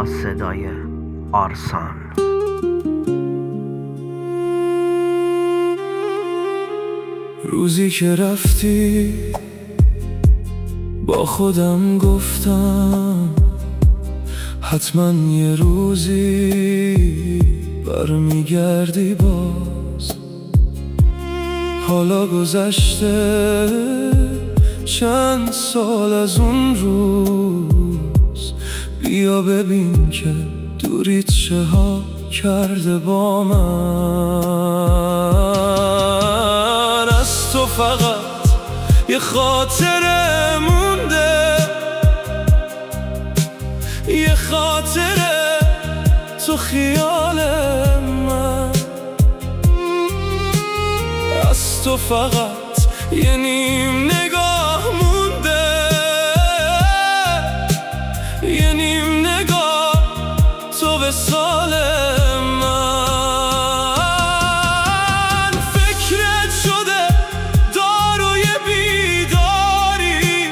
با صدای آرسان. روزی که رفتی با خودم گفتم حتما یه روزی برمیگردی باز. حالا گذشته چند سال از اون روز، بیا ببین که دوریت چه ها کرده با من. از تو فقط یه خاطره مونده، یه خاطره تو خیال من. از تو فقط یه نیم نگاه مونده، یه نیم نگاه تو وصال من. فکرت شده داروی بیداری،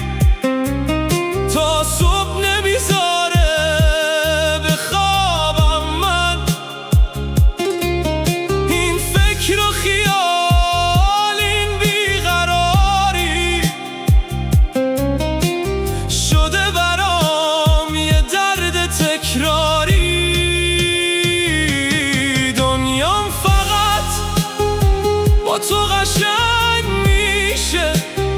تا صبح نمیذاره بخوابم من. این فکر و خیال، این بیقراری شده برام یه درد تکراری. دنیام فقط با تو قشنگ میشه،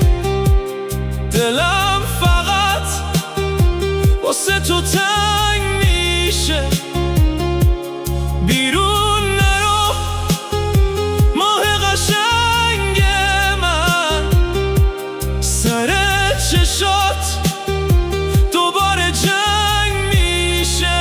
دلم فقط واسه تو تنگ میشه. بیرون نرو ماه قشنگ من، سر چشات دوباره جنگ میشه.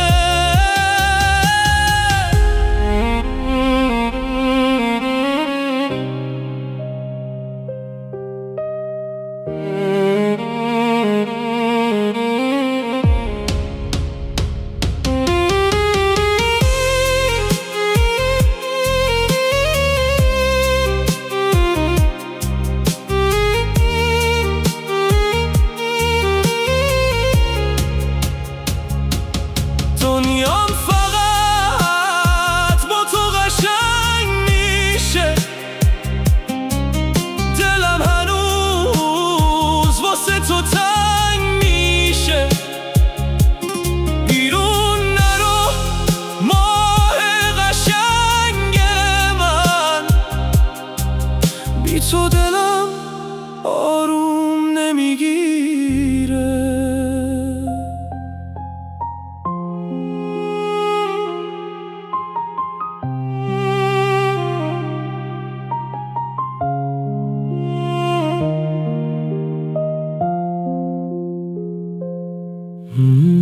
دنیام فقط با تو قشنگ میشه، دلم هنوز واسه تو تنگ میشه. بیرون نرو ماه قشنگ من، بی تو دلم آروم نمیگیره. Mm-hmm.